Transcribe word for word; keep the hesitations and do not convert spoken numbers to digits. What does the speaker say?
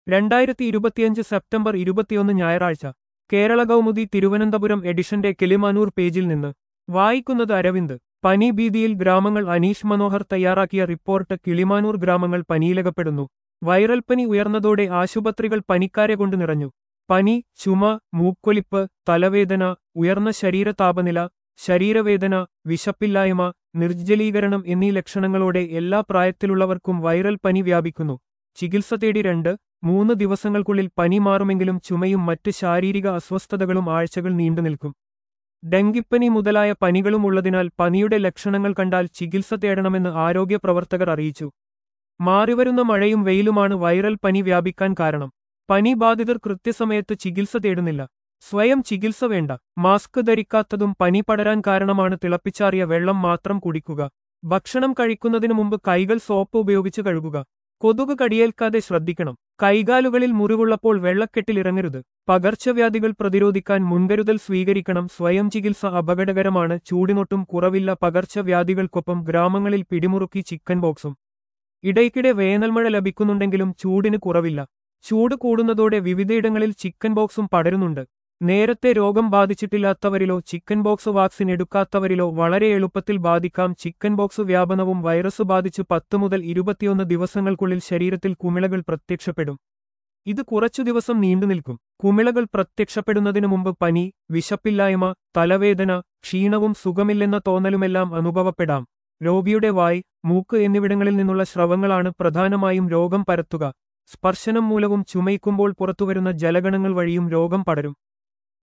രണ്ടായിരത്തി ഇരുപത്തിയഞ്ച് സെപ്റ്റംബർ ഇരുപത്തിയൊന്ന് ഞായറാഴ്ച കേരള കൗമുദി തിരുവനന്തപുരം എഡിഷന്റെ കിളിമാനൂർ പേജിൽ നിന്ന് വായിക്കുന്നത് അരവിന്ദ്. പനി ഭീതിയിൽ ഗ്രാമങ്ങൾ. അനീഷ് മനോഹർ തയ്യാറാക്കിയ റിപ്പോർട്ട്. കിളിമാനൂർ ഗ്രാമങ്ങൾ പനിയിലകപ്പെടുന്നു. വൈറൽ പനി ഉയർന്നതോടെ ആശുപത്രികൾ പനിക്കാരെ കൊണ്ട് നിറഞ്ഞു. പനി, ചുമ, മൂക്കൊലിപ്പ്, തലവേദന, ഉയർന്ന ശരീര താപനില, ശരീരവേദന, വിശപ്പില്ലായ്മ, നിർജ്ജലീകരണം എന്നീ ലക്ഷണങ്ങളോടെ എല്ലാ പ്രായത്തിലുള്ളവർക്കും വൈറൽ പനി വ്യാപിക്കുന്നു. ചികിത്സ തേടി രണ്ട് മൂന്ന് ദിവസങ്ങൾക്കുള്ളിൽ പനി മാറുമെങ്കിലും ചുമയും മറ്റ് ശാരീരിക അസ്വസ്ഥതകളും ആഴ്ചകൾ നീണ്ടുനിൽക്കും. ഡെങ്കിപ്പനി മുതലായ പനികളും ഉള്ളതിനാൽ പനിയുടെ ലക്ഷണങ്ങൾ കണ്ടാൽ ചികിത്സ തേടണമെന്ന് ആരോഗ്യ പ്രവർത്തകർ അറിയിച്ചു. മാറിവരുന്ന മഴയും വെയിലുമാണ് വൈറൽ പനി വ്യാപിക്കാൻ കാരണം. പനി ബാധിതർ കൃത്യസമയത്ത് ചികിത്സ തേടുന്നില്ല. സ്വയം ചികിത്സ വേണ്ട. മാസ്ക് ധരിക്കാത്തതും പനി പടരാൻ കാരണമാണ്. തിളപ്പിച്ചാറിയ വെള്ളം മാത്രം കുടിക്കുക. ഭക്ഷണം കഴിക്കുന്നതിനു മുമ്പ് കൈകൾ സോപ്പ് ഉപയോഗിച്ച് കഴുകുക. കൊതുക് കടിയേൽക്കാതെ ശ്രദ്ധിക്കണം. കൈകാലുകളിൽ മുറിവുള്ളപ്പോൾ വെള്ളക്കെട്ടിലിറങ്ങരുത്. പകർച്ചവ്യാധികൾ പ്രതിരോധിക്കാൻ മുൻകരുതൽ സ്വീകരിക്കണം. സ്വയം ചികിത്സ അപകടകരമാണ്. ചൂടിനൊട്ടും കുറവില്ല പകർച്ചവ്യാധികൾക്കൊപ്പം ഗ്രാമങ്ങളിൽ പിടിമുറുക്കി ചിക്കൻ ബോക്സും. ഇടയ്ക്കിടെ വേനൽമഴ ലഭിക്കുന്നുണ്ടെങ്കിലും ചൂടിന് കുറവില്ല. ചൂട് കൂടുന്നതോടെ വിവിധയിടങ്ങളിൽ ചിക്കൻ ബോക്സും പടരുന്നുണ്ട്. നേരത്തെ രോഗം ബാധിച്ചിട്ടില്ലാത്തവരിലോ ചിക്കൻ ബോക്സ് വാക്സിൻ എടുക്കാത്തവരിലോ വളരെ എളുപ്പത്തിൽ ബാധിക്കാം. ചിക്കൻ ബോക്സ് വ്യാപനവും. വൈറസ് ബാധിച്ച് പത്ത് മുതൽ ഇരുപത്തിയൊന്ന് ദിവസങ്ങൾക്കുള്ളിൽ ശരീരത്തിൽ കുമിളകൾ പ്രത്യക്ഷപ്പെടും. ഇത് കുറച്ചു ദിവസം നീണ്ടുനിൽക്കും. കുമിളകൾ പ്രത്യക്ഷപ്പെടുന്നതിനു മുമ്പ് പനി, വിശപ്പില്ലായ്മ, തലവേദന, ക്ഷീണവും സുഖമില്ലെന്ന തോന്നലുമെല്ലാം അനുഭവപ്പെടാം. രോഗിയുടെ വായ്, മൂക്ക് എന്നിവിടങ്ങളിൽ നിന്നുള്ള സ്രവങ്ങളാണ് പ്രധാനമായും രോഗം പരത്തുക. സ്പർശനം മൂലവും ചുമയ്ക്കുമ്പോൾ പുറത്തുവരുന്ന ജലഗണങ്ങൾ വഴിയും രോഗം പടരും.